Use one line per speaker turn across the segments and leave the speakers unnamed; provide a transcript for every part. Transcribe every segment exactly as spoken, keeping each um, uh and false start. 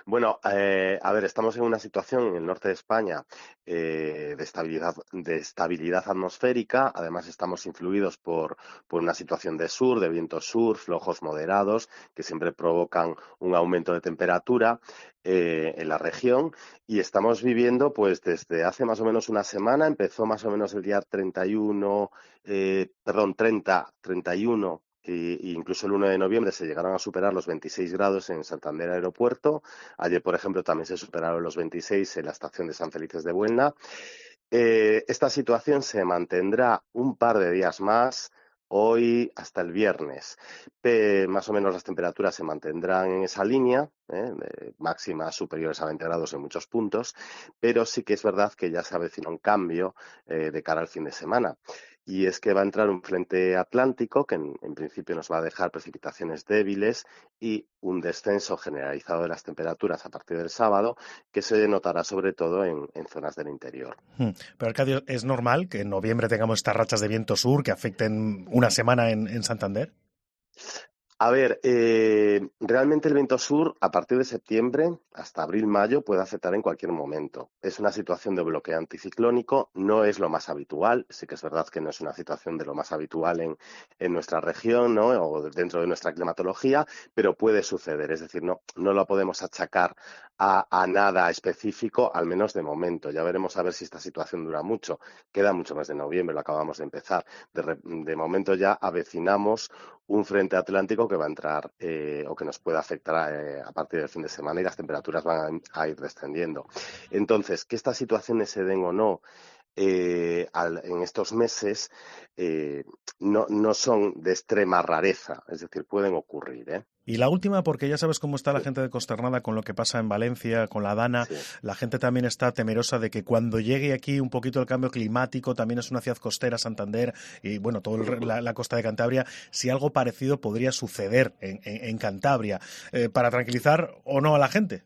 Bueno, eh, a ver, estamos en una situación en el norte de España eh, de estabilidad, de estabilidad atmosférica. Además, estamos influidos por, por una situación de sur, de vientos sur, flojos moderados, que siempre provocan un aumento de temperatura eh, en la región. Y estamos viviendo, pues, desde hace más o menos una semana, empezó más o menos el día treinta y uno, eh, perdón, treinta, treinta y uno. Y, y incluso el uno de noviembre se llegaron a superar los veintiséis grados en Santander Aeropuerto. Ayer, por ejemplo, también se superaron los veintiséis en la estación de San Felices de Buelna. Eh, esta situación se mantendrá un par de días más, hoy hasta el viernes. Pe- más o menos las temperaturas se mantendrán en esa línea, ¿eh? De máximas superiores a veinte grados en muchos puntos, pero sí que es verdad que ya se avecina un cambio eh, de cara al fin de semana. Y es que va a entrar un frente atlántico que en, en principio nos va a dejar precipitaciones débiles y un descenso generalizado de las temperaturas a partir del sábado, que se notará sobre todo en, en zonas del interior.
Hmm. Pero Arcadio, ¿es normal que en noviembre tengamos estas rachas de viento sur que afecten una semana en, en Santander?
A ver, eh, realmente el viento sur a partir de septiembre hasta abril-mayo puede afectar en cualquier momento. Es una situación de bloqueo anticiclónico, no es lo más habitual, sí que es verdad que no es una situación de lo más habitual en, en nuestra región, ¿no? O dentro de nuestra climatología, pero puede suceder, es decir, no, no lo podemos achacar a, a nada específico, al menos de momento. Ya veremos a ver si esta situación dura mucho, queda mucho más de noviembre, lo acabamos de empezar. De, re, de momento ya avecinamos un frente atlántico que va a entrar eh, o que nos puede afectar eh, a partir del fin de semana y las temperaturas van a, a ir descendiendo. Entonces, que estas situaciones se den o no eh, al, en estos meses eh, no, no son de extrema rareza, es decir, pueden ocurrir. ¿eh?
Y la última, porque ya sabes cómo está la
Sí,
gente de consternada con lo que pasa en Valencia, con la Dana.
sí.
La gente también está temerosa de que cuando llegue aquí un poquito el cambio climático, también es una ciudad costera, Santander, y bueno, toda
Uh-huh.
la, la, costa de Cantabria, si algo parecido podría suceder en, en, en Cantabria, eh, para tranquilizar o no a la gente.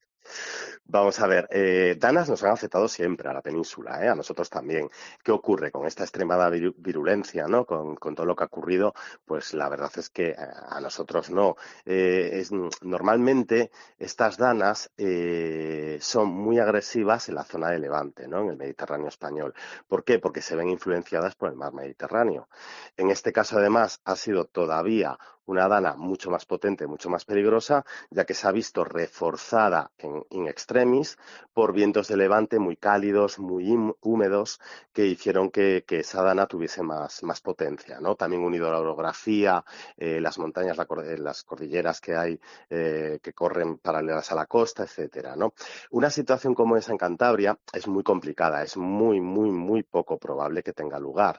Vamos a ver, eh, danas nos han afectado siempre a la península, ¿eh? A nosotros también. ¿Qué ocurre con esta extremada viru- virulencia, ¿no? Con, con todo lo que ha ocurrido, pues la verdad es que eh, a nosotros no. Eh, es, normalmente estas danas eh, son muy agresivas en la zona de Levante, ¿no? En el Mediterráneo español. ¿Por qué? Porque se ven influenciadas por el mar Mediterráneo. En este caso, además, ha sido todavía una dana mucho más potente, mucho más peligrosa, ya que se ha visto reforzada en in extremis por vientos de levante muy cálidos, muy húmedos, que hicieron que, que esa dana tuviese más, más potencia, ¿no? También unido a la orografía, eh, las montañas, la, las cordilleras que hay eh, que corren paralelas a la costa, etcétera, ¿no? Una situación como esa en Cantabria es muy complicada, es muy, muy, muy poco probable que tenga lugar,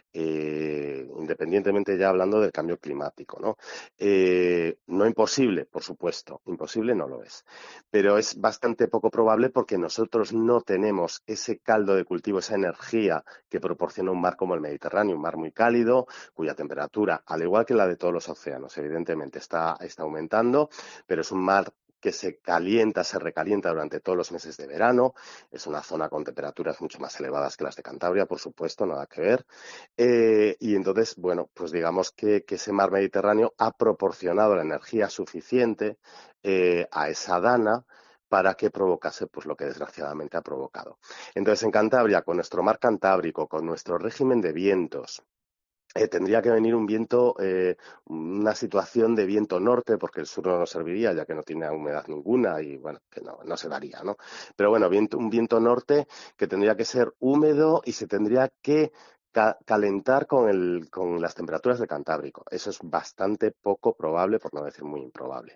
eh, independientemente ya hablando del cambio climático, ¿no? Eh, no imposible, por supuesto, imposible no lo es, pero es bastante poco probable porque nosotros no tenemos ese caldo de cultivo, esa energía que proporciona un mar como el Mediterráneo, un mar muy cálido, cuya temperatura, al igual que la de todos los océanos, evidentemente está, está aumentando, pero es un mar que se calienta, se recalienta durante todos los meses de verano. Es una zona con temperaturas mucho más elevadas que las de Cantabria, por supuesto, nada que ver. Eh, y entonces, bueno, pues digamos que, que, ese mar Mediterráneo ha proporcionado la energía suficiente eh, a esa dana para que provocase pues lo que desgraciadamente ha provocado. Entonces, en Cantabria, con nuestro mar Cantábrico, con nuestro régimen de vientos, eh, tendría que venir un viento, eh, una situación de viento norte, porque el sur no nos serviría, ya que no tiene humedad ninguna y, bueno, que no, no se daría, ¿no? Pero bueno, viento, un viento norte que tendría que ser húmedo y se tendría que ca calentar con, el, con las temperaturas del Cantábrico. Eso es bastante poco probable, por no decir muy improbable.